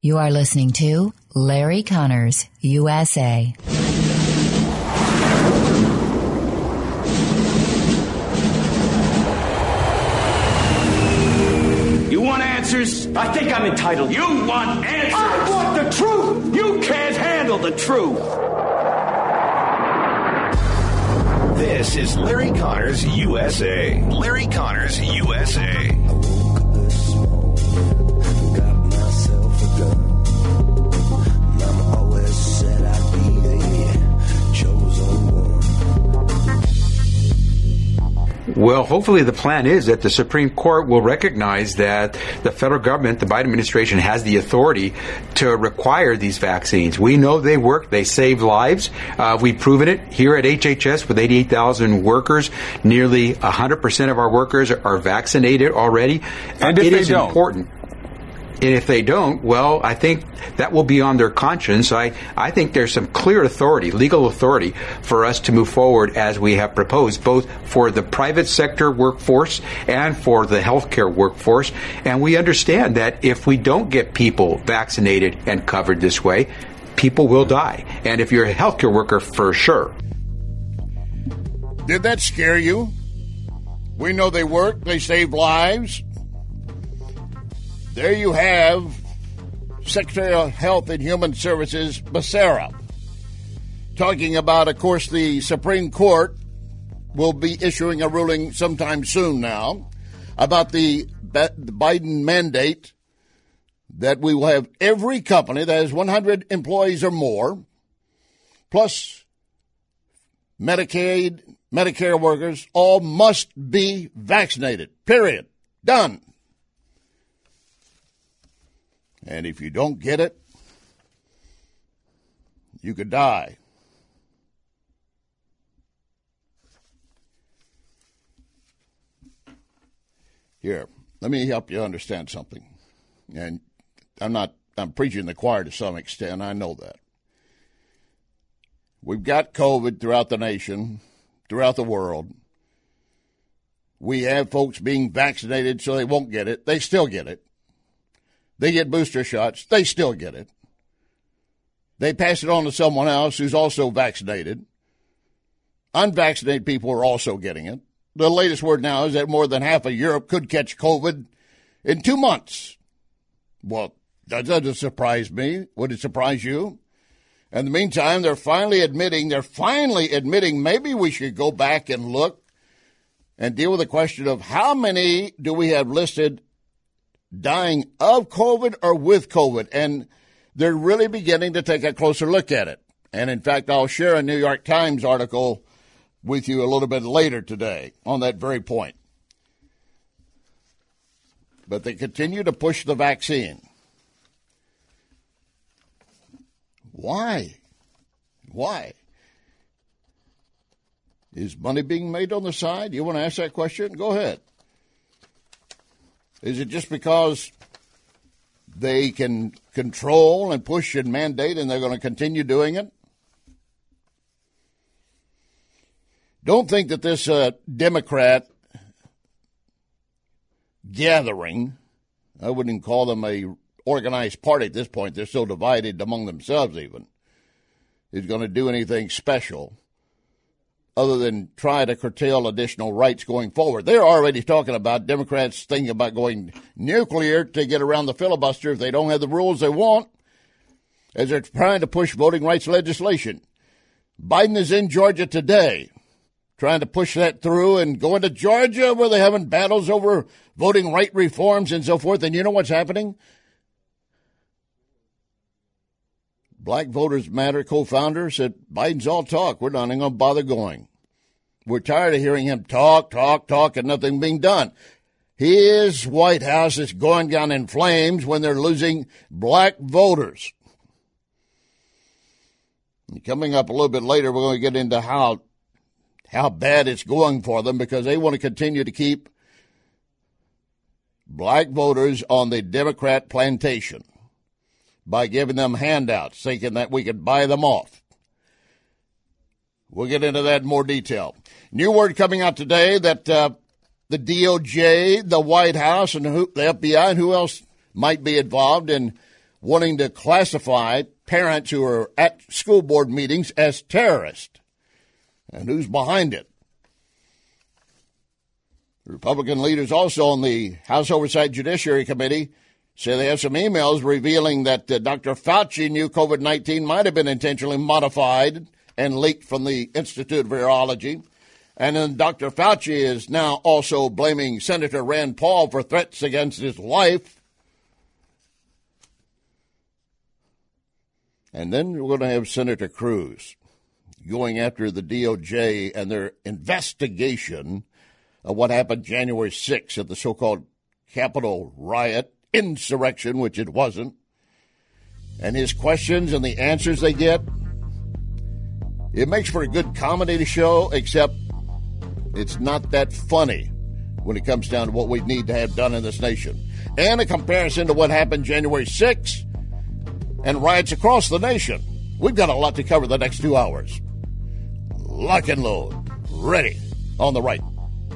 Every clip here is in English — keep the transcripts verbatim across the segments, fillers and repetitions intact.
You are listening to Larry Connors, U S A. You want answers? I think I'm entitled. You want answers? I want the truth! You can't handle the truth! This is Larry Connors, U S A. Larry Connors, U S A. Well, hopefully the plan is that the Supreme Court will recognize that the federal government, the Biden administration, has the authority to require these vaccines. We know they work. They save lives. Uh, we've proven it here at H H S with eighty-eight thousand workers. Nearly one hundred percent of our workers are vaccinated already. And if it they is don't? important. And if they don't, well, I think that will be on their conscience. I, I think there's some clear authority, legal authority, for us to move forward as we have proposed, both for the private sector workforce and for the healthcare workforce. And we understand that if we don't get people vaccinated and covered this way, people will die. And if you're a healthcare worker, for sure. Did that scare you? We know they work, they save lives. There you have Secretary of Health and Human Services, Becerra, talking about, of course, the Supreme Court will be issuing a ruling sometime soon now about the Biden mandate that we will have every company that has one hundred employees or more, plus Medicaid, Medicare workers, all must be vaccinated, period. Done. And if you don't get it, you could die. Here, let me help you understand something. And I'm not, I'm preaching the choir to some extent. I know that. We've got COVID throughout the nation, throughout the world. We have folks being vaccinated so they won't get it. They still get it. They get booster shots. They still get it. They pass it on to someone else who's also vaccinated. Unvaccinated people are also getting it. The latest word now is that more than half of Europe could catch COVID in two months. Well, that doesn't surprise me. Would it surprise you? In the meantime, they're finally admitting, they're finally admitting maybe we should go back and look and deal with the question of how many do we have listed dying of COVID or with COVID, and they're really beginning to take a closer look at it. And, in fact, I'll share a New York Times article with you a little bit later today on that very point. But they continue to push the vaccine. Why? Why? Is money being made on the side? You want to ask that question? Go ahead. Is it just because they can control and push and mandate and they're going to continue doing it? Don't think that this uh, Democrat gathering, I wouldn't call them a organized party at this point, they're so divided among themselves even, is going to do anything special other than try to curtail additional rights going forward. They're already talking about Democrats thinking about going nuclear to get around the filibuster if they don't have the rules they want, as they're trying to push voting rights legislation. Biden is in Georgia today, trying to push that through and going to Georgia where they're having battles over voting right reforms and so forth. And you know what's happening? Black Voters Matter co-founder said, Biden's all talk. We're not even going to bother going. We're tired of hearing him talk, talk, talk, and nothing being done. His White House is going down in flames when they're losing black voters. And coming up a little bit later, we're going to get into how, how bad it's going for them because they want to continue to keep black voters on the Democrat plantation by giving them handouts, thinking that we could buy them off. We'll get into that in more detail. New word coming out today that uh, the D O J, the White House, and who, the F B I, and who else might be involved in wanting to classify parents who are at school board meetings as terrorists. And who's behind it? Republican leaders also on the House Oversight Judiciary Committee say they have some emails revealing that uh, Doctor Fauci knew COVID nineteen might have been intentionally modified and leaked from the Institute of Virology. And then Doctor Fauci is now also blaming Senator Rand Paul for threats against his life. And then we're going to have Senator Cruz going after the D O J and their investigation of what happened January sixth at the so-called Capitol riot, insurrection, which it wasn't. And his questions and the answers they get, it makes for a good comedy to show, except it's not that funny when it comes down to what we need to have done in this nation. And a comparison to what happened January sixth and riots across the nation. We've got a lot to cover the next two hours. Lock and load. Ready. On the right.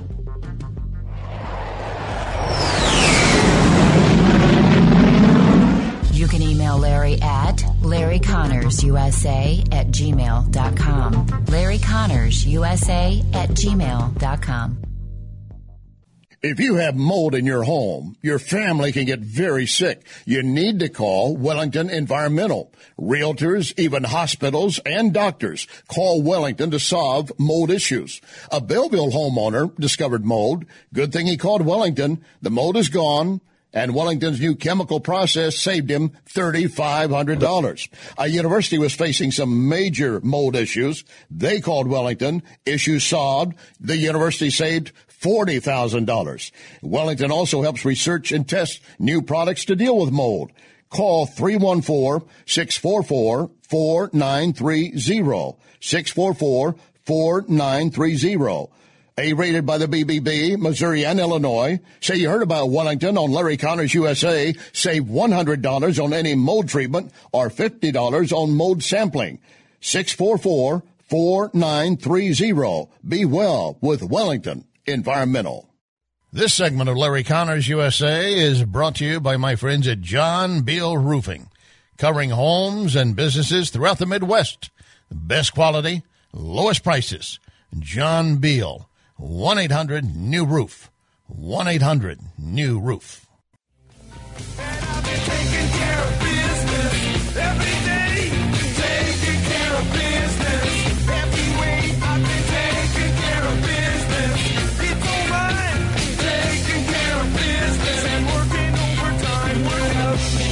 You can email Larry at Larry Connors U S A at gmail dot com. Larry Connors U S A at gmail dot com. If you have mold in your home, your family can get very sick. You need to call Wellington Environmental. Realtors, even hospitals and doctors call Wellington to solve mold issues. A Belleville homeowner discovered mold. Good thing he called Wellington. The mold is gone, and Wellington's new chemical process saved him three thousand five hundred dollars. A university was facing some major mold issues. They called Wellington. Issues solved. The university saved forty thousand dollars. Wellington also helps research and test new products to deal with mold. Call three one four, six four four, four nine three zero. six four four, four nine three zero. A-rated by the B B B, Missouri and Illinois. Say you heard about Wellington on Larry Connors U S A. Save one hundred dollars on any mold treatment or fifty dollars on mold sampling. six four four, four nine three zero. Be well with Wellington Environmental. This segment of Larry Connors U S A is brought to you by my friends at John Beal Roofing, covering homes and businesses throughout the Midwest. The best quality, lowest prices. John Beal. one eight hundred new roof. one eight hundred new roof. And I've been taking care of business every day. Taking care of business every way. I've been taking care of business. It's all right. Taking care of business and working overtime will help me.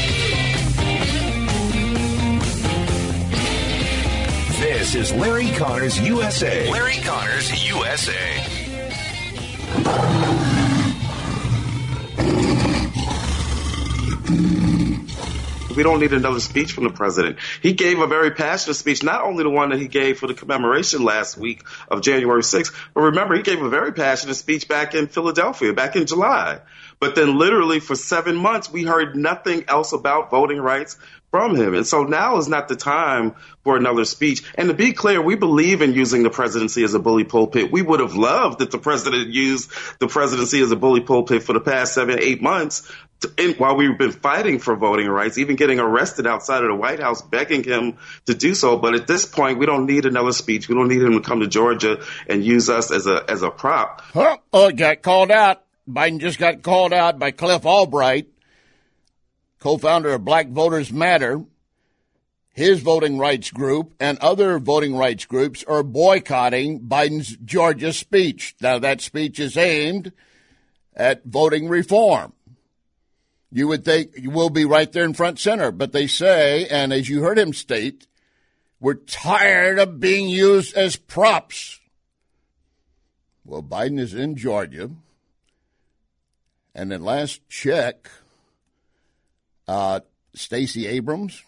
This is Larry Connors U S A. Larry Connors U S A. We don't need another speech from the president. He gave a very passionate speech, not only the one that he gave for the commemoration last week of January sixth, but remember, he gave a very passionate speech back in Philadelphia, back in July. But then literally for seven months, we heard nothing else about voting rights from him. And so now is not the time for another speech. And to be clear, we believe in using the presidency as a bully pulpit. We would have loved if the president used the presidency as a bully pulpit for the past seven, eight months to, in, while we've been fighting for voting rights, even getting arrested outside of the White House, begging him to do so. But at this point, we don't need another speech. We don't need him to come to Georgia and use us as a as a prop. Oh, oh, it got called out. Biden just got called out by Cliff Albright, co-founder of Black Voters Matter. His voting rights group and other voting rights groups are boycotting Biden's Georgia speech. Now, that speech is aimed at voting reform. You would think you will be right there in front center, but they say, and as you heard him state, we're tired of being used as props. Well, Biden is in Georgia. And at last check, uh, Stacey Abrams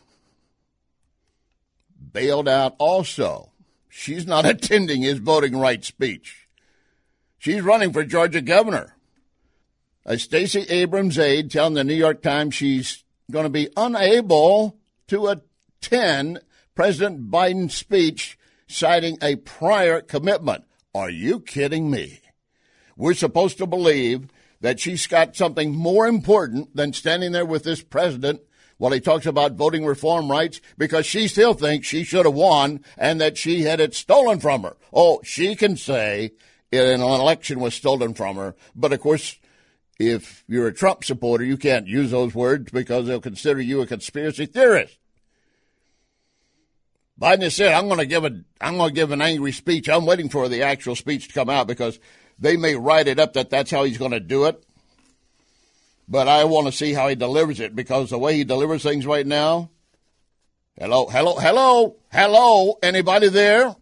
bailed out also. She's not attending his voting rights speech. She's running for Georgia governor. A Stacey Abrams aide telling the New York Times she's going to be unable to attend President Biden's speech, citing a prior commitment. Are you kidding me? We're supposed to believe that she's got something more important than standing there with this president while he talks about voting reform rights because she still thinks she should have won and that she had it stolen from her. Oh, she can say an election was stolen from her, but of course, if you're a Trump supporter, you can't use those words because they'll consider you a conspiracy theorist. Biden has said, I'm going to give a, I'm going to give an angry speech. I'm waiting for the actual speech to come out because they may write it up that that's how he's going to do it. But I want to see how he delivers it because the way he delivers things right now, hello, hello, hello, hello, anybody there?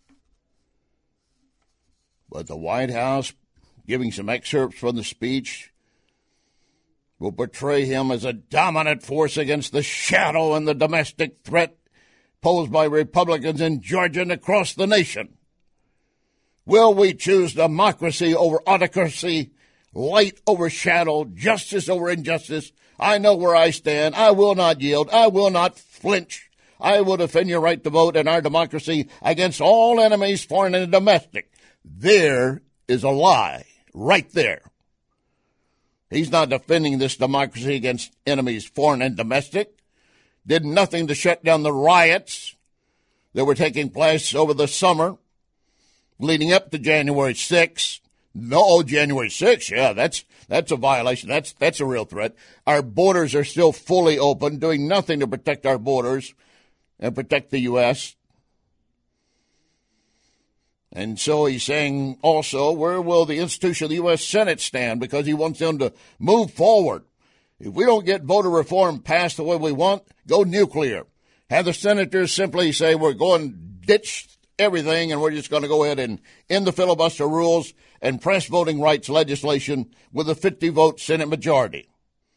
But the White House, giving some excerpts from the speech, will portray him as a dominant force against the shadow and the domestic threat posed by Republicans in Georgia and across the nation. Will we choose democracy over autocracy, light over shadow, justice over injustice? I know where I stand. I will not yield. I will not flinch. I will defend your right to vote and our democracy against all enemies, foreign and domestic. There is a lie right there. He's not defending this democracy against enemies, foreign and domestic. Did nothing to shut down the riots that were taking place over the summer leading up to January sixth. No, January sixth, yeah, that's that's a violation. That's that's a real threat. Our borders are still fully open, doing nothing to protect our borders and protect the U S And so he's saying also, where will the institution of the U S Senate stand? Because he wants them to move forward. If we don't get voter reform passed the way we want, go nuclear. Have the senators simply say we're going to ditch everything and we're just going to go ahead and end the filibuster rules and press voting rights legislation with a fifty-vote Senate majority.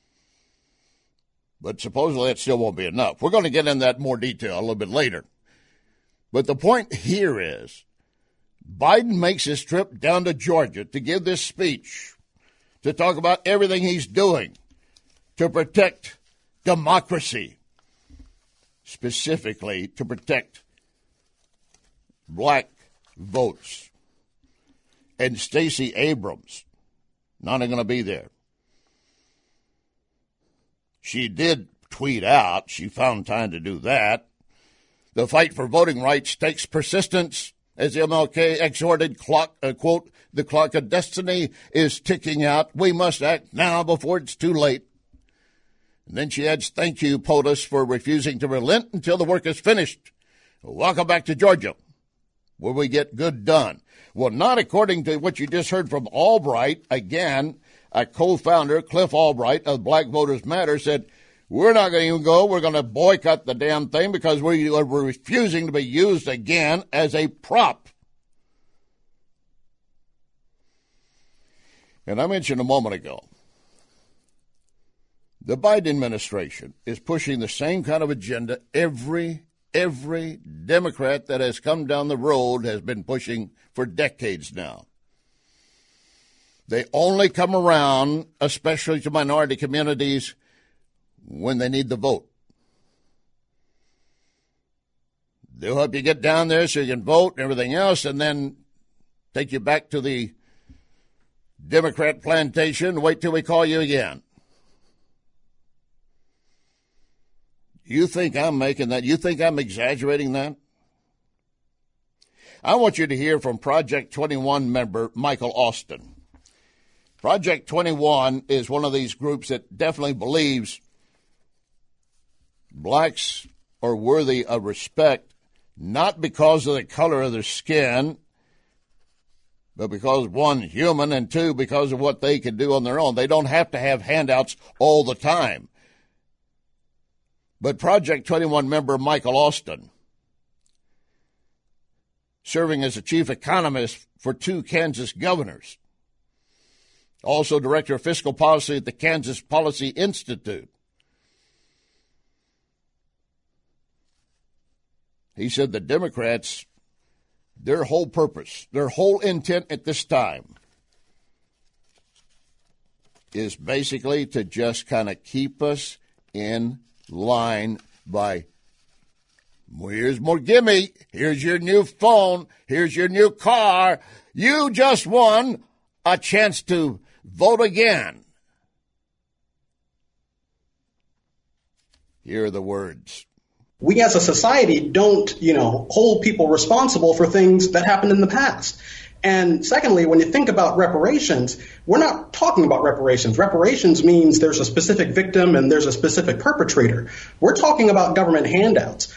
But supposedly that still won't be enough. We're going to get into that in more detail a little bit later. But the point here is Biden makes his trip down to Georgia to give this speech, to talk about everything he's doing to protect democracy, specifically to protect black votes. And Stacey Abrams not going to be there. She did tweet out, she found time to do that. The fight for voting rights takes persistence, as M L K exhorted, clock, uh, quote, the clock of destiny is ticking out. We must act now before it's too late. And then she adds, thank you, POTUS, for refusing to relent until the work is finished. Welcome back to Georgia, where we get good done. Well, not according to what you just heard from Albright. Again, a co-founder, Cliff Albright of Black Voters Matter, said, we're not going to even go. We're going to boycott the damn thing because we are refusing to be used again as a prop. And I mentioned a moment ago, the Biden administration is pushing the same kind of agenda every, every Democrat that has come down the road has been pushing for decades now. They only come around, especially to minority communities, when they need the vote. They'll help you get down there so you can vote and everything else, and then take you back to the Democrat plantation, wait till we call you again. You think I'm making that? You think I'm exaggerating that? I want you to hear from Project twenty-one member Michael Austin. Project twenty-one is one of these groups that definitely believes blacks are worthy of respect, not because of the color of their skin, but because, one, human, and two, because of what they can do on their own. They don't have to have handouts all the time. But Project twenty-one member Michael Austin, serving as the chief economist for two Kansas governors, also director of fiscal policy at the Kansas Policy Institute, he said the Democrats, their whole purpose, their whole intent at this time is basically to just kind of keep us in line by, well, here's more gimme, here's your new phone, here's your new car, you just won a chance to vote again. Here are the words. We as a society don't, you know, hold people responsible for things that happened in the past. And secondly, when you think about reparations, we're not talking about reparations. Reparations means there's a specific victim and there's a specific perpetrator. We're talking about government handouts.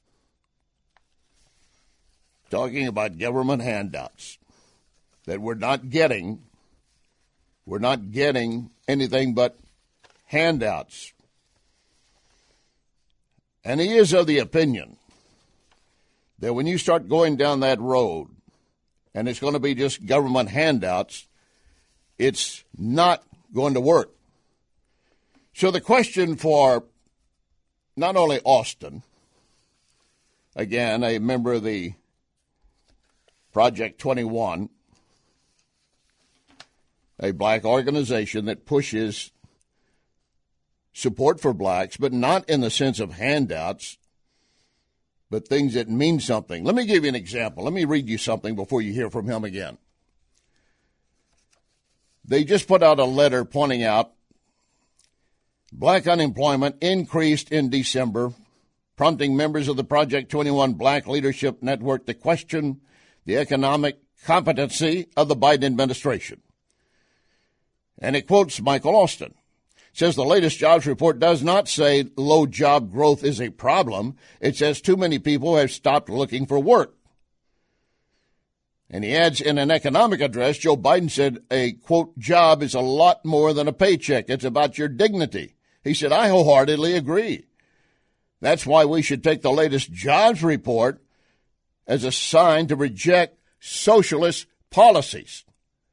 Talking about government handouts that we're not getting. We're not getting anything but handouts. And he is of the opinion that when you start going down that road, and it's going to be just government handouts, it's not going to work. So the question for not only Austin, again, a member of the Project twenty-one, a black organization that pushes support for blacks, but not in the sense of handouts, but things that mean something. Let me give you an example. Let me read you something before you hear from him again. They just put out a letter pointing out black unemployment increased in December, prompting members of the Project twenty-one Black Leadership Network to question the economic competency of the Biden administration. And it quotes Michael Austin. It says the latest jobs report does not say low job growth is a problem. It says too many people have stopped looking for work. And he adds, in an economic address, Joe Biden said a, quote, job is a lot more than a paycheck. It's about your dignity. He said, I wholeheartedly agree. That's why we should take the latest jobs report as a sign to reject socialist policies.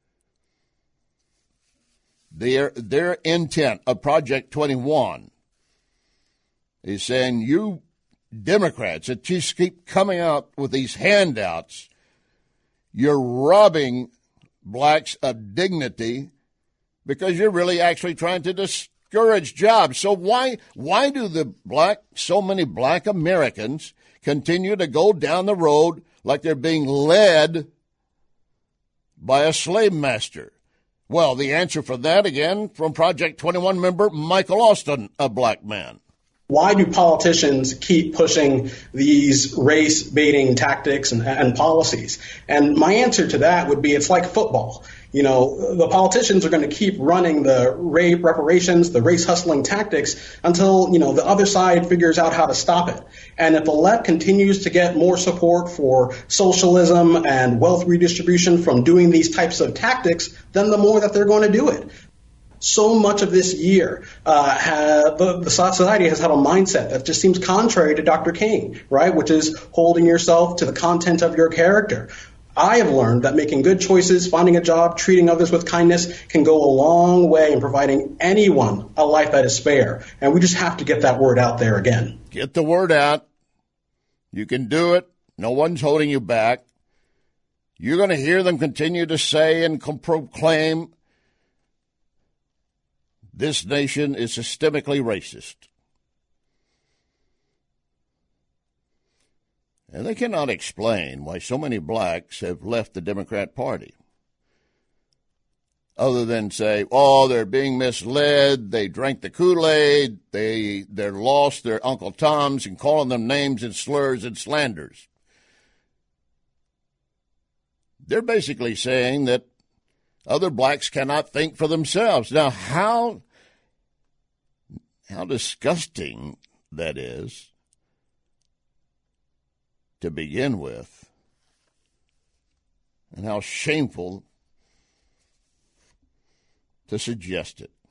Their, their intent of Project twenty-one is saying, you Democrats that just keep coming out with these handouts, you're robbing blacks of dignity because you're really actually trying to discourage jobs. So why why do the black so many black Americans continue to go down the road like they're being led by a slave master? Well, the answer for that, again, from Project twenty-one member Michael Austin, a black man. Why do politicians keep pushing these race-baiting tactics and, and policies? And my answer to that would be it's like football. You know, the politicians are going to keep running the rape reparations, the race-hustling tactics until, you know, the other side figures out how to stop it. And if the left continues to get more support for socialism and wealth redistribution from doing these types of tactics, then the more that they're going to do it. So much of this year, uh, ha, the, the society has had a mindset that just seems contrary to Doctor King, right, which is holding yourself to the content of your character. I have learned that making good choices, finding a job, treating others with kindness can go a long way in providing anyone a life that is spare. And we just have to get that word out there again. Get the word out. You can do it. No one's holding you back. You're going to hear them continue to say and proclaim this nation is systemically racist. And they cannot explain why so many blacks have left the Democrat Party. Other than say, oh, they're being misled, they drank the Kool-Aid, they, they're lost their Uncle Toms and calling them names and slurs and slanders. They're basically saying that other blacks cannot think for themselves. Now, how, how disgusting that is to begin with, and how shameful to suggest it.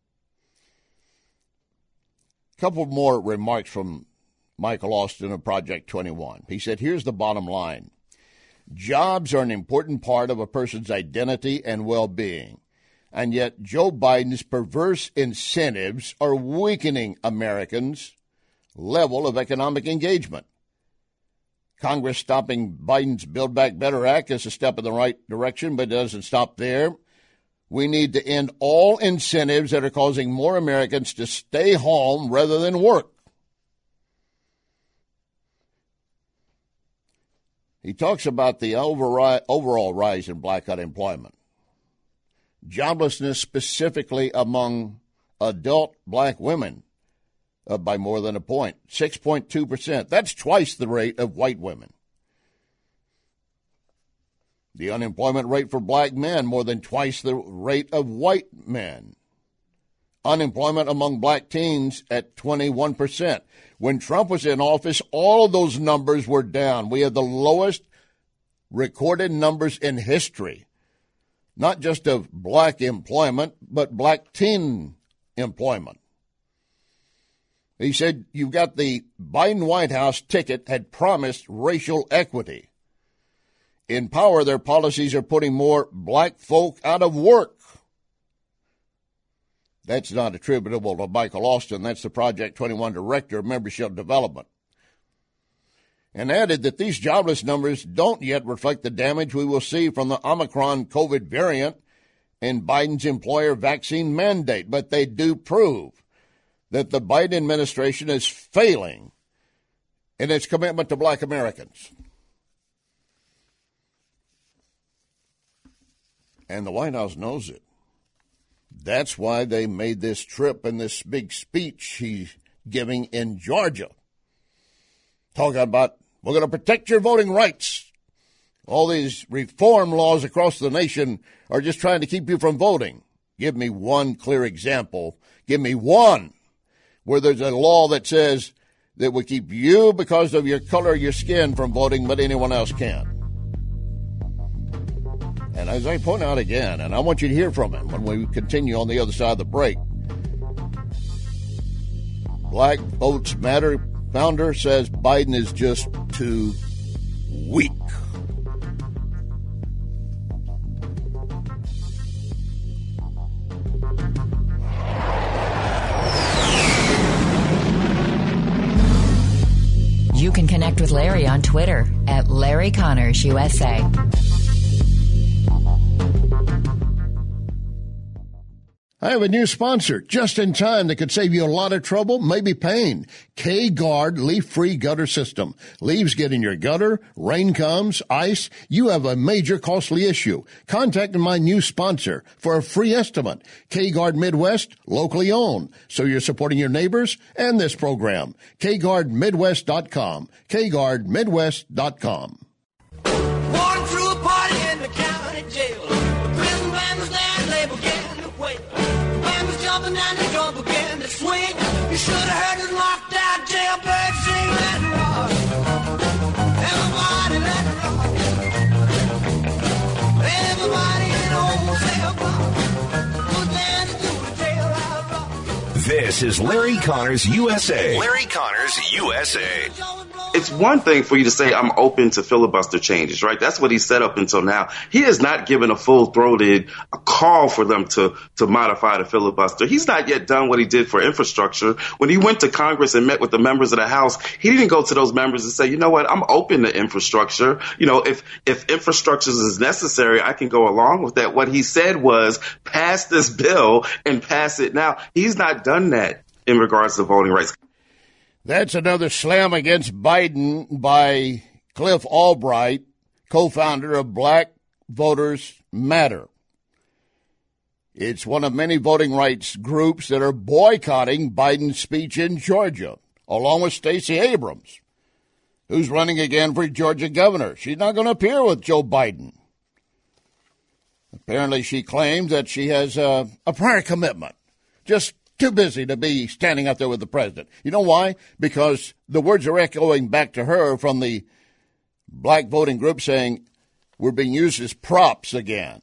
A couple more remarks from Michael Austin of Project twenty-one. He said, here's the bottom line. Jobs are an important part of a person's identity and well-being, and yet Joe Biden's perverse incentives are weakening Americans' level of economic engagement. Congress stopping Biden's Build Back Better Act is a step in the right direction, but it doesn't stop there. We need to end all incentives that are causing more Americans to stay home rather than work. He talks about the overall rise in black unemployment, joblessness specifically among adult black women uh, by more than a point, six point two percent. That's twice the rate of white women. The unemployment rate for black men, more than twice the rate of white men. Unemployment among black teens at twenty-one percent. When Trump was in office, all of those numbers were down. We had the lowest recorded numbers in history, not just of black employment, but black teen employment. He said, you've got the Biden White House ticket had promised racial equity. In power, their policies are putting more black folk out of work. That's not attributable to Michael Austin. That's the Project twenty-one director of membership development. And added that these jobless numbers don't yet reflect the damage we will see from the Omicron COVID variant and Biden's employer vaccine mandate, but they do prove that the Biden administration is failing in its commitment to black Americans. And the White House knows it. That's why they made this trip and this big speech he's giving in Georgia, talking about we're going to protect your voting rights. All these reform laws across the nation are just trying to keep you from voting. Give me one clear example. Give me one where there's a law that says that will keep you, because of your color of your skin, from voting, but anyone else can't. And as I point out again, and I want you to hear from him when we continue on the other side of the break, Black Votes Matter founder says Biden is just too weak. You can connect with Larry on Twitter at Larry Connors U S A. I have a new sponsor just in time that could save you a lot of trouble, maybe pain. K-Guard leaf-free gutter system. Leaves get in your gutter, rain comes, ice. You have a major costly issue. Contact my new sponsor for a free estimate. K-Guard Midwest, locally owned. So you're supporting your neighbors and this program. K Guard Midwest dot com. K Guard Midwest dot com. Walking through a party in the county jail. The prison band was there and they began to wail. The band was jumping and the drum began to swing. You should have heard the locked out jailbird sing. Let it rock. Everybody let it rock. Everybody in old cell block was dancing through the jail rock. This is Larry Connors U S A. Larry Connors U S A. It's one thing for you to say, I'm open to filibuster changes, right? That's what he said up until now. He has not given a full-throated a call for them to, to modify the filibuster. He's not yet done what he did for infrastructure. When he went to Congress and met with the members of the House, he didn't go to those members and say, you know what, I'm open to infrastructure. You know, if, if infrastructure is necessary, I can go along with that. What he said was, pass this bill and pass it now. He's not done that in regards to voting rights. That's another slam against Biden by Cliff Albright, co-founder of Black Voters Matter. It's one of many voting rights groups that are boycotting Biden's speech in Georgia, along with Stacey Abrams, who's running again for Georgia governor. She's not going to appear with Joe Biden. Apparently, she claims that she has a, a prior commitment. Just too busy to be standing out there with the president. You know why? Because the words are echoing back to her from the black voting group saying we're being used as props again.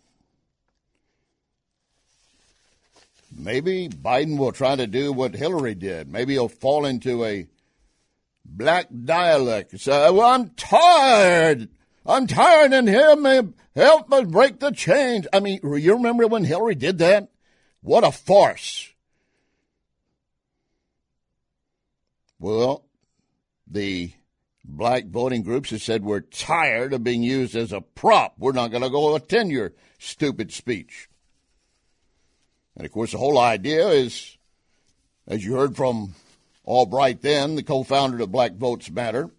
Maybe Biden will try to do what Hillary did. Maybe he'll fall into a black dialect. Say, well, I'm tired. I'm tired and help me, help me break the chains. I mean, you remember when Hillary did that? What a farce. Well, the black voting groups have said we're tired of being used as a prop. We're not going to go attend your stupid speech. And, of course, the whole idea is, as you heard from Albright then, the co-founder of Black Votes Matter,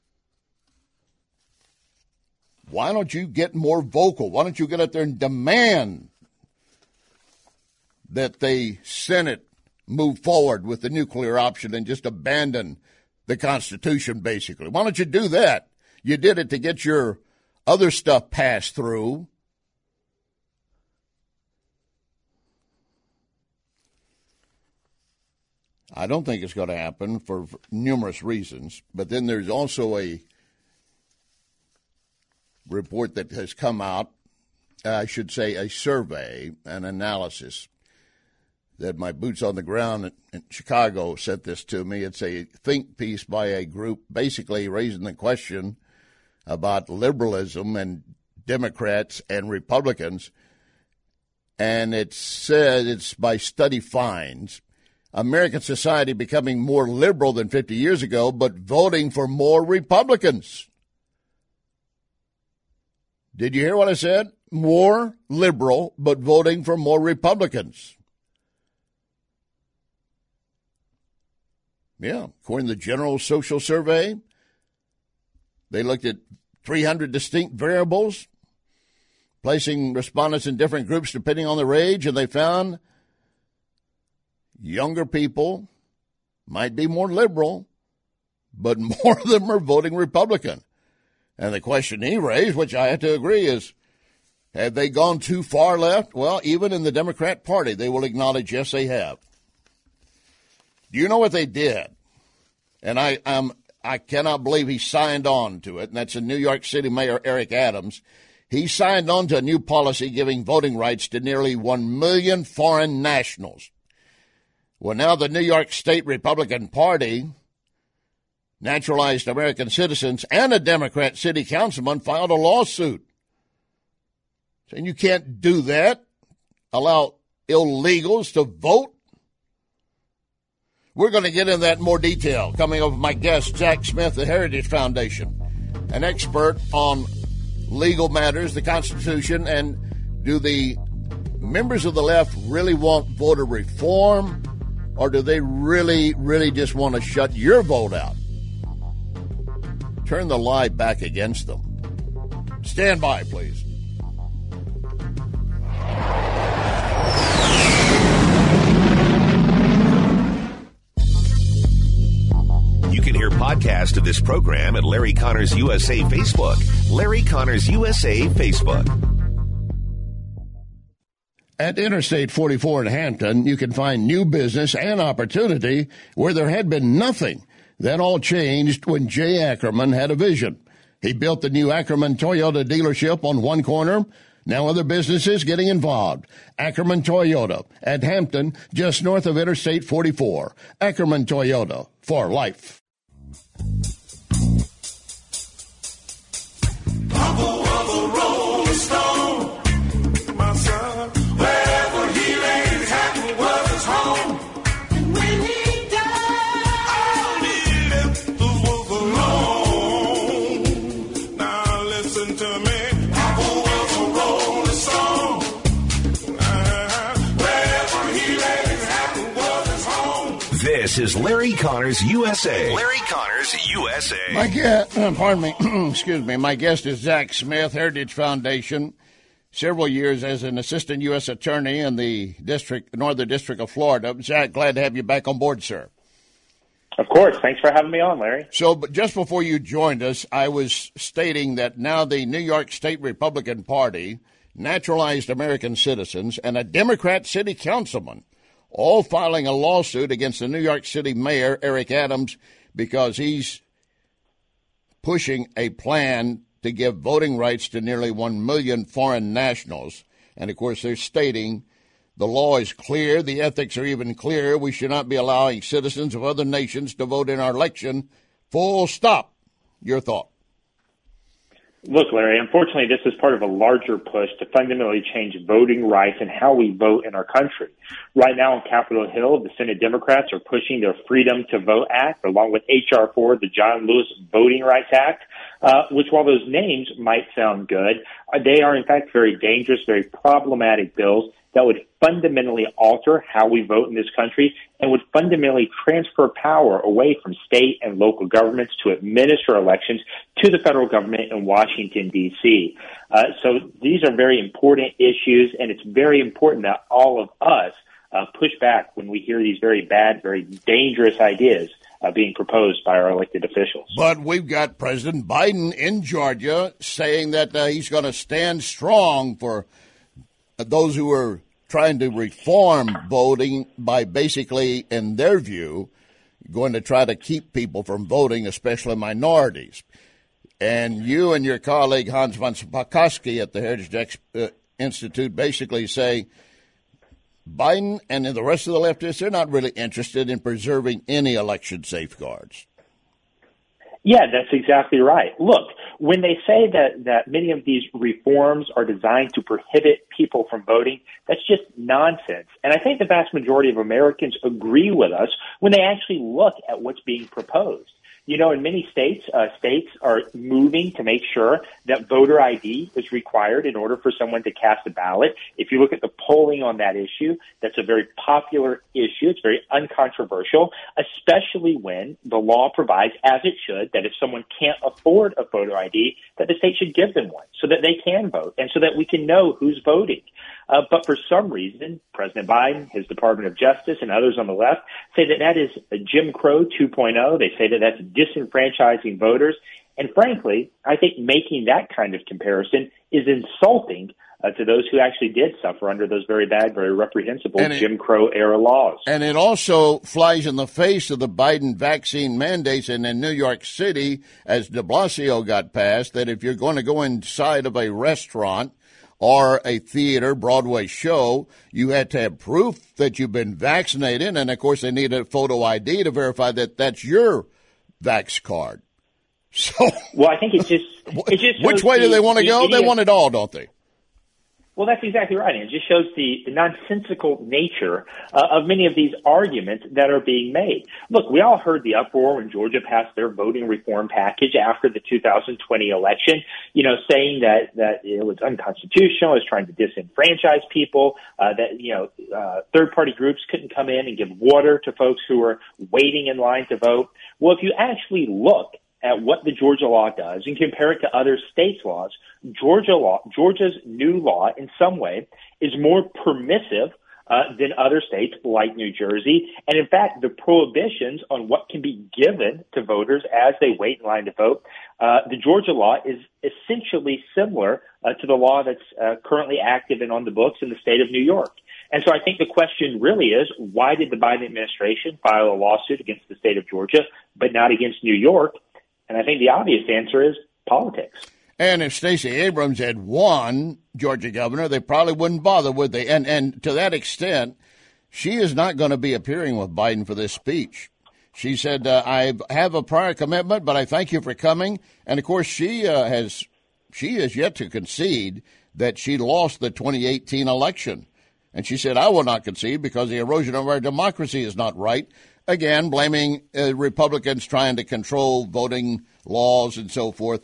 why don't you get more vocal? Why don't you get out there and demand that the Senate move forward with the nuclear option and just abandon the Constitution, basically. Why don't you do that? You did it to get your other stuff passed through. I don't think it's going to happen for numerous reasons. But then there's also a report that has come out, I should say a survey, an analysis, that my boots on the ground in Chicago sent this to me. It's a think piece by a group basically raising the question about liberalism and Democrats and Republicans. And it said it's by Study Finds. American society becoming more liberal than fifty years ago, but voting for more Republicans. Did you hear what I said? More liberal, but voting for more Republicans. Yeah, according to the General Social Survey, they looked at three hundred distinct variables, placing respondents in different groups depending on their age, and they found younger people might be more liberal, but more of them are voting Republican. And the question he raised, which I have to agree, is, have they gone too far left? Well, even in the Democrat Party, they will acknowledge, yes, they have. Do you know what they did? And I um, I cannot believe he signed on to it, and that's in New York City Mayor Eric Adams. He signed on to a new policy giving voting rights to nearly one million foreign nationals. Well, now the New York State Republican Party, naturalized American citizens, and a Democrat city councilman filed a lawsuit saying you can't do that, allow illegals to vote. We're going to get into that in more detail coming up with my guest, Jack Smith, the Heritage Foundation, an expert on legal matters, the Constitution, and do the members of the left really want voter reform, or do they really, really just want to shut your vote out? Turn the lie back against them. Stand by, please. You can hear podcasts of this program at Larry Connors U S A Facebook. Larry Connors U S A Facebook. At Interstate forty-four in Hampton, you can find new business and opportunity where there had been nothing. That all changed when Jay Ackerman had a vision. He built the new Ackerman Toyota dealership on one corner. Now other businesses getting involved. Ackerman Toyota at Hampton, just north of Interstate forty-four. Ackerman Toyota, for life. Uncle was a rolling stone, my son. Wherever he laid his hat was his home. And when he died, all he left was alone. Now listen to me. Uncle was a rolling stone. Uh, wherever he laid his hat was his home. This is Larry Connors U S A. Larry Connors U S A. My guest, pardon me, excuse me. My guest is Zach Smith, Heritage Foundation. Several years as an assistant U S attorney in the district, Northern District of Florida. Zach, glad to have you back on board, sir. Of course. Thanks for having me on, Larry. So, but just before you joined us, I was stating that now the New York State Republican Party, naturalized American citizens, and a Democrat city councilman all filing a lawsuit against the New York City mayor, Eric Adams, because he's pushing a plan to give voting rights to nearly one million foreign nationals. And, of course, they're stating the law is clear, the ethics are even clearer. We should not be allowing citizens of other nations to vote in our election. Full stop. Your thought? Look, Larry, unfortunately, this is part of a larger push to fundamentally change voting rights and how we vote in our country. Right now on Capitol Hill, the Senate Democrats are pushing their Freedom to Vote Act, along with H R four, the John Lewis Voting Rights Act, uh, which, while those names might sound good, uh, they are, in fact, very dangerous, very problematic bills that would fundamentally alter how we vote in this country and would fundamentally transfer power away from state and local governments to administer elections to the federal government in Washington, D C. Uh, so these are very important issues, and it's very important that all of us uh, push back when we hear these very bad, very dangerous ideas uh, being proposed by our elected officials. But we've got President Biden in Georgia saying that uh, he's going to stand strong for those who are trying to reform voting by basically, in their view, going to try to keep people from voting, especially minorities. And you and your colleague Hans von Spakovsky at the Heritage uh, Institute basically say Biden and the rest of the leftists, they're not really interested in preserving any election safeguards. Yeah, that's exactly right. Look, when they say that, that many of these reforms are designed to prohibit people from voting, that's just nonsense. And I think the vast majority of Americans agree with us when they actually look at what's being proposed. You know, in many states, uh, states are moving to make sure that voter I D is required in order for someone to cast a ballot. If you look at the polling on that issue, that's a very popular issue. It's very uncontroversial, especially when the law provides, as it should, that if someone can't afford a voter I D, that the state should give them one so that they can vote and so that we can know who's voting. Uh, but for some reason, President Biden, his Department of Justice, and others on the left say that that is a Jim Crow two point oh. They say that that's disenfranchising voters. And frankly, I think making that kind of comparison is insulting uh, to those who actually did suffer under those very bad, very reprehensible it, Jim Crow-era laws. And it also flies in the face of the Biden vaccine mandates. And in New York City, as de Blasio got passed, that if you're going to go inside of a restaurant or a theater, Broadway show, you had to have proof that you've been vaccinated. And, of course, they need a photo I D to verify that that's your vax card. So, well, I think it's just, it just which way the, do they want to go? Idiot. They want it all, don't they? Well, that's exactly right. And it just shows the, the nonsensical nature uh, of many of these arguments that are being made. Look, we all heard the uproar when Georgia passed their voting reform package after the two thousand twenty election, you know, saying that, that it was unconstitutional, it was trying to disenfranchise people, uh, that, you know, uh, third-party groups couldn't come in and give water to folks who were waiting in line to vote. Well, if you actually look at what the Georgia law does and compare it to other states' laws, Georgia law, Georgia's new law in some way is more permissive uh, than other states like New Jersey. And in fact, the prohibitions on what can be given to voters as they wait in line to vote, uh, the Georgia law is essentially similar uh, to the law that's uh, currently active and on the books in the state of New York. And so I think the question really is, why did the Biden administration file a lawsuit against the state of Georgia, but not against New York? And I think the obvious answer is politics. And if Stacey Abrams had won Georgia governor, they probably wouldn't bother, would they? And and to that extent, she is not going to be appearing with Biden for this speech. She said, uh, I have a prior commitment, but I thank you for coming. And, of course, she uh, has she has yet to concede that she lost the twenty eighteen election. And she said, I will not concede because the erosion of our democracy is not right. Again, blaming uh, Republicans trying to control voting laws and so forth.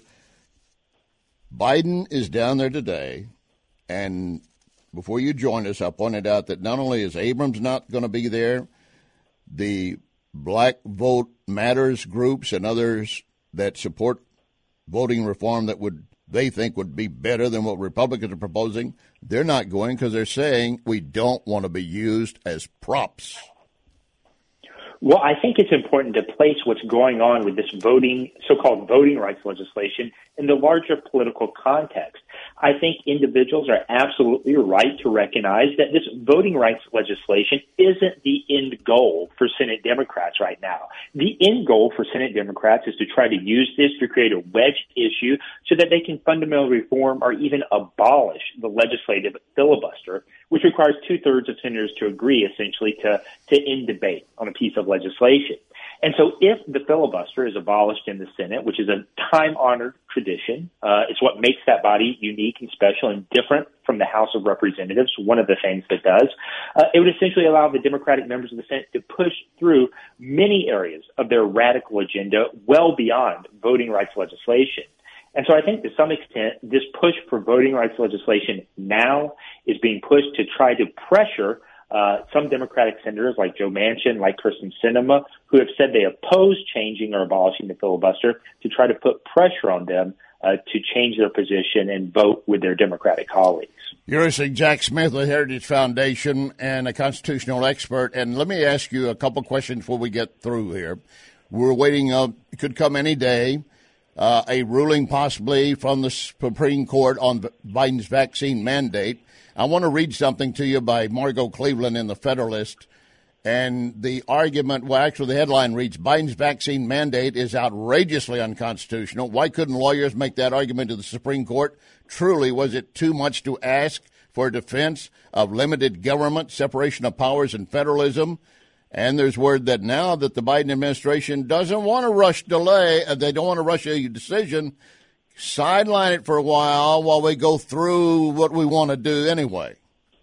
Biden is down there today, and before you joined us, I pointed out that not only is Abrams not going to be there, the Black Vote Matters groups and others that support voting reform that would they think would be better than what Republicans are proposing, they're not going because they're saying we don't want to be used as props. Well, I think it's important to place what's going on with this voting, so-called voting rights legislation in the larger political context. I think individuals are absolutely right to recognize that this voting rights legislation isn't the end goal for Senate Democrats right now. The end goal for Senate Democrats is to try to use this to create a wedge issue so that they can fundamentally reform or even abolish the legislative filibuster, which requires two-thirds of senators to agree, essentially, to, to end debate on a piece of legislation. And so if the filibuster is abolished in the Senate, which is a time-honored tradition, uh, it's what makes that body unique and special and different from the House of Representatives, one of the things that does, uh, it would essentially allow the Democratic members of the Senate to push through many areas of their radical agenda well beyond voting rights legislation. And so I think to some extent, this push for voting rights legislation now is being pushed to try to pressure uh, some Democratic senators like Joe Manchin, like Kyrsten Sinema, who have said they oppose changing or abolishing the filibuster, to try to put pressure on them uh, to change their position and vote with their Democratic colleagues. You're listening to Jack Smith with Heritage Foundation and a constitutional expert. And let me ask you a couple questions before we get through here. We're waiting, uh, it could come any day, uh, a ruling possibly from the Supreme Court on Biden's vaccine mandate. I want to read something to you by Margot Cleveland in The Federalist. And the argument, well, actually the headline reads, Biden's vaccine mandate is outrageously unconstitutional. Why couldn't lawyers make that argument to the Supreme Court? Truly, was it too much to ask for a defense of limited government, separation of powers, and federalism? And there's word that now that the Biden administration doesn't want to rush delay, uh, they don't want to rush a decision, sideline it for a while while we go through what we want to do anyway.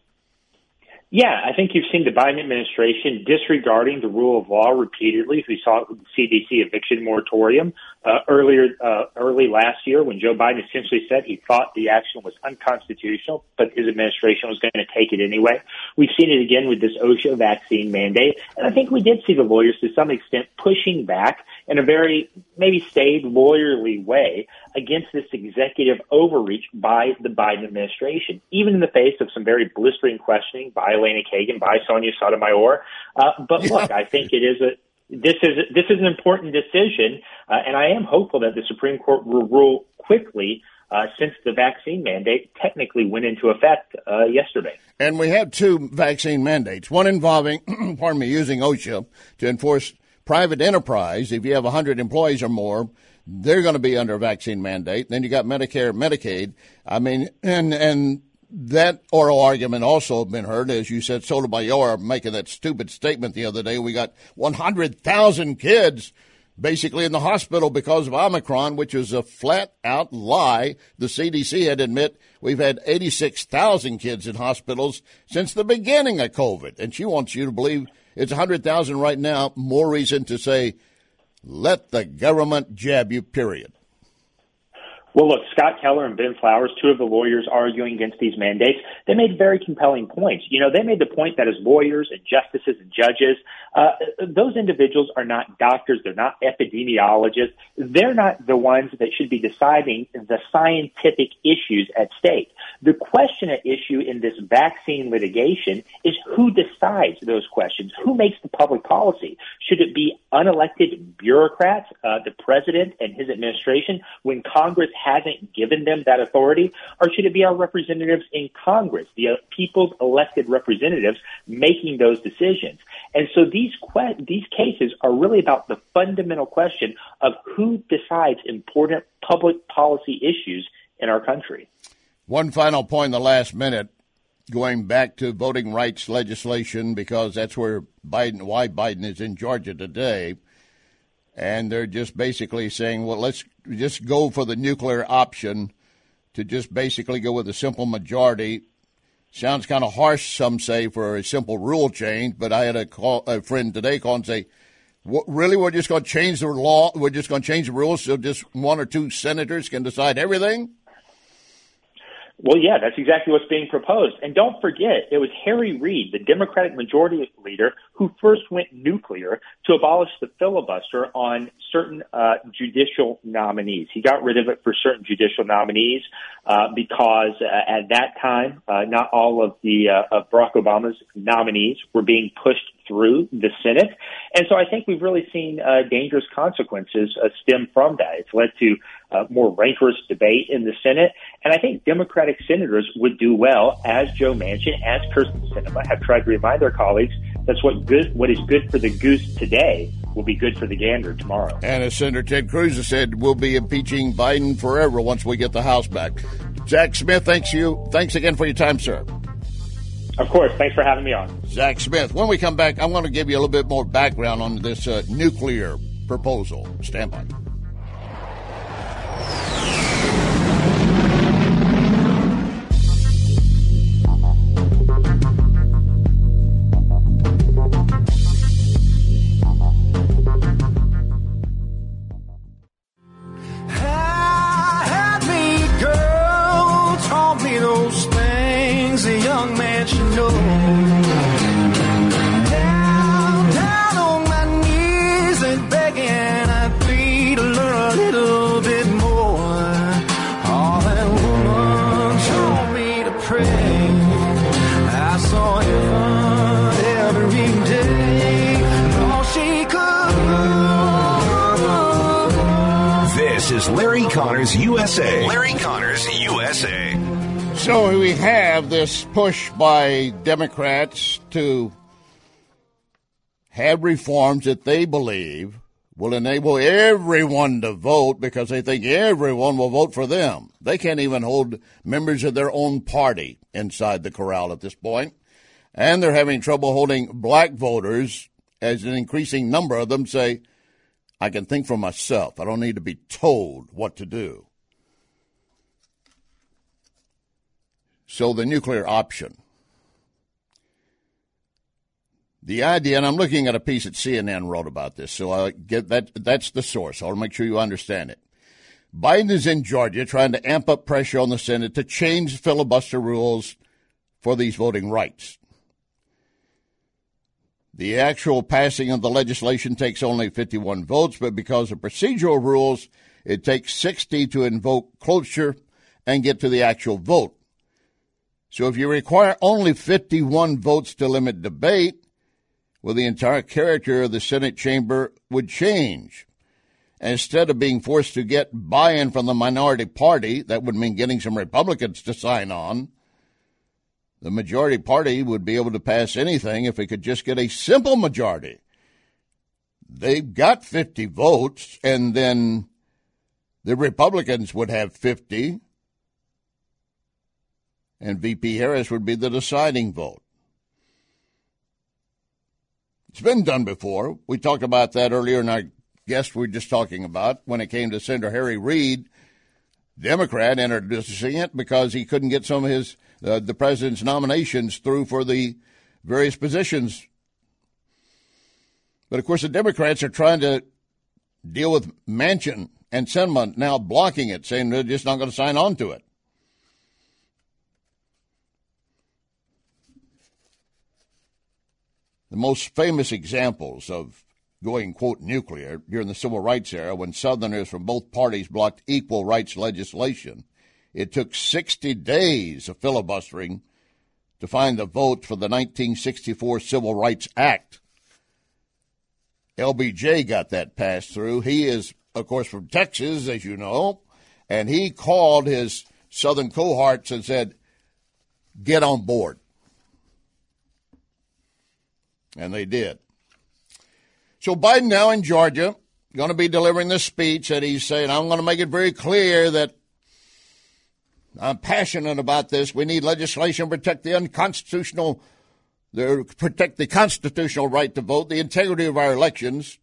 Yeah, I think you've seen the Biden administration disregarding the rule of law repeatedly. We saw it with the C D C eviction moratorium uh, earlier, uh, early last year when Joe Biden essentially said he thought the action was unconstitutional, but his administration was going to take it anyway. We've seen it again with this OSHA vaccine mandate. And I think we did see the lawyers to some extent pushing back in a very maybe staid, lawyerly way against this executive overreach by the Biden administration, even in the face of some very blistering questioning by Elena Kagan, by Sonia Sotomayor. Uh, but look, I think it is a this is this is an important decision, uh, and I am hopeful that the Supreme Court will rule quickly uh, since the vaccine mandate technically went into effect uh, yesterday. And we have two vaccine mandates, one involving, pardon me, using OSHA to enforce private enterprise. If you have one hundred employees or more, they're going to be under a vaccine mandate. Then you got Medicare, Medicaid. I mean, and and that oral argument also been heard, as you said, Sotomayor making that stupid statement the other day. We got one hundred thousand kids basically in the hospital because of Omicron, which is a flat-out lie. The C D C had to admit we've had eighty-six thousand kids in hospitals since the beginning of COVID, and she wants you to believe it's one hundred thousand right now. More reason to say, let the government jab you, period. Well, look, Scott Keller and Ben Flowers, two of the lawyers arguing against these mandates, they made very compelling points. You know, they made the point that as lawyers and justices and judges, uh, those individuals are not doctors. They're not epidemiologists. They're not the ones that should be deciding the scientific issues at stake. The question at issue in this vaccine litigation is who decides those questions? Who makes the public policy? Should it be unelected bureaucrats, uh, the president and his administration, when Congress hasn't given them that authority? Or should it be our representatives in Congress, the uh, people's elected representatives, making those decisions? And so these que- these cases are really about the fundamental question of who decides important public policy issues in our country. One final point in the last minute, going back to voting rights legislation, because that's where Biden, why Biden is in Georgia today. And they're just basically saying, well, let's just go for the nuclear option, to just basically go with a simple majority. Sounds kind of harsh, some say, for a simple rule change. But I had a, call, a friend today call and say, what, really, we're just going to change the law? We're just going to change the rules so just one or two senators can decide everything? Well, yeah, that's exactly what's being proposed. And don't forget, it was Harry Reid, the Democratic Majority Leader, who first went nuclear to abolish the filibuster on certain uh, judicial nominees. He got rid of it for certain judicial nominees uh, because uh, at that time, uh, not all of the uh, of Barack Obama's nominees were being pushed through the Senate. And so I think we've really seen uh, dangerous consequences uh, stem from that. It's led to uh, more rancorous debate in the Senate. And I think Democratic senators would do well, as Joe Manchin, as Kirsten Sinema, have tried to remind their colleagues that's what good, what is good for the goose today will be good for the gander tomorrow. And as Senator Ted Cruz has said, we'll be impeaching Biden forever once we get the House back. Zach Smith, thanks you. Thanks again for your time, sir. Of course. Thanks for having me on. Zach Smith. When we come back, I want to give you a little bit more background on this uh, nuclear proposal. Stand by. This is Larry Connors U S A. Larry Connors U S A. So we have this push by Democrats to have reforms that they believe will enable everyone to vote because they think everyone will vote for them. They can't even hold members of their own party inside the corral at this point. And they're having trouble holding black voters, as an increasing number of them say, I can think for myself. I don't need to be told what to do. So the nuclear option. The idea, and I'm looking at a piece that C N N wrote about this, so I get that. That's the source. I'll make sure you understand it. Biden is in Georgia trying to amp up pressure on the Senate to change filibuster rules for these voting rights. The actual passing of the legislation takes only fifty-one votes, but because of procedural rules, it takes sixty to invoke cloture and get to the actual vote. So if you require only fifty-one votes to limit debate, well, the entire character of the Senate chamber would change. Instead of being forced to get buy-in from the minority party, that would mean getting some Republicans to sign on, the majority party would be able to pass anything if it could just get a simple majority. They've got fifty votes, and then the Republicans would have fifty, and V P Harris would be the deciding vote. It's been done before. We talked about that earlier in our guest we were just talking about when it came to Senator Harry Reid, Democrat, introducing it because he couldn't get some of his uh, the president's nominations through for the various positions. But, of course, the Democrats are trying to deal with Manchin and Sinema now blocking it, saying they're just not going to sign on to it. The most famous examples of going, quote, nuclear during the civil rights era when Southerners from both parties blocked equal rights legislation. It took sixty days of filibustering to find the vote for the nineteen sixty-four Civil Rights Act. L B J got that passed through. He is, of course, from Texas, as you know, and he called his Southern cohorts and said, get on board. And they did. So Biden now in Georgia, going to be delivering this speech that he's saying, I'm going to make it very clear that I'm passionate about this. We need legislation to protect the unconstitutional, the, protect the constitutional right to vote, the integrity of our elections.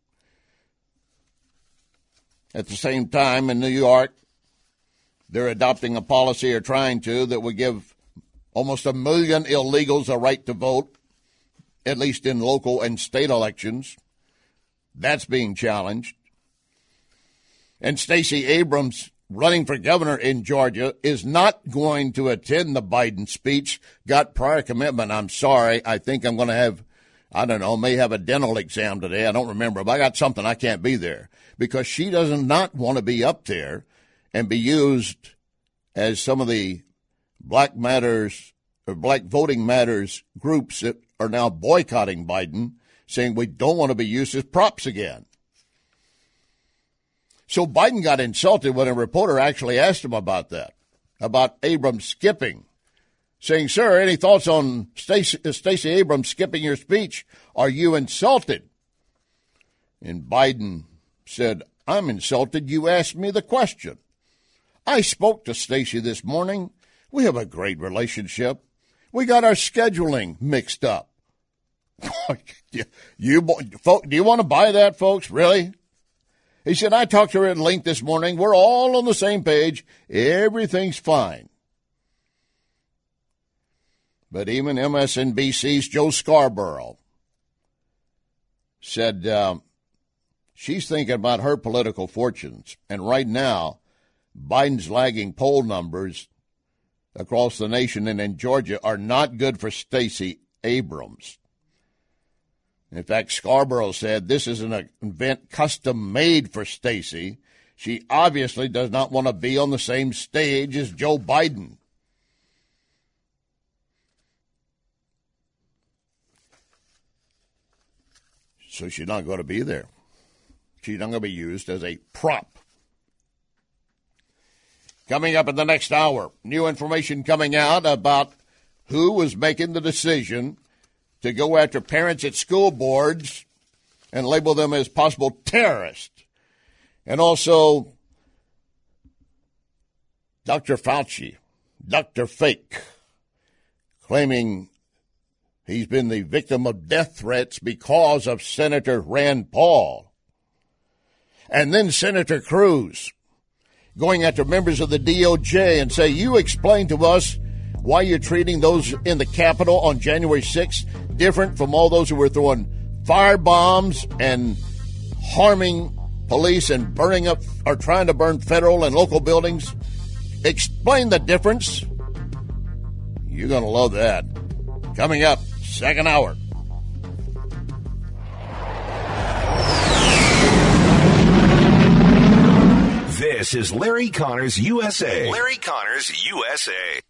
At the same time, in New York, they're adopting a policy, or trying to, that would give almost a million illegals a right to vote, at least in local and state elections. That's being challenged. And Stacey Abrams, running for governor in Georgia, is not going to attend the Biden speech. Got prior commitment. I'm sorry. I think I'm going to have, I don't know, may have a dental exam today. I don't remember. But I got something. I can't be there. Because she does not want to be up there and be used as some of the Black Matters or Black Voting Matters groups that are now boycotting Biden, saying we don't want to be used as props again. So Biden got insulted when a reporter actually asked him about that, about Abrams skipping, saying, sir, any thoughts on Stacey, Stacey Abrams skipping your speech? Are you insulted? And Biden said, I'm insulted you asked me the question. I spoke to Stacey this morning. We have a great relationship. We got our scheduling mixed up. you, you, do you want to buy that, folks? Really? He said, I talked to her at length this morning. We're all on the same page. Everything's fine. But even M S N B C's Joe Scarborough said um, she's thinking about her political fortunes. And right now, Biden's lagging poll numbers across the nation and in Georgia are not good for Stacey Abrams. In fact, Scarborough said this is an event custom made for Stacey. She obviously does not want to be on the same stage as Joe Biden. So she's not going to be there. She's not going to be used as a prop. Coming up in the next hour, new information coming out about who was making the decision to go after parents at school boards and label them as possible terrorists. And also, Doctor Fauci, Doctor Fake, claiming he's been the victim of death threats because of Senator Rand Paul. And then Senator Cruz going after members of the D O J and say, you explain to us why you're treating those in the Capitol on January sixth different from all those who were throwing fire bombs and harming police and burning up or trying to burn federal and local buildings. Explain the difference. You're going to love that. Coming up, second hour. This is Larry Connors U S A. Larry Connors U S A.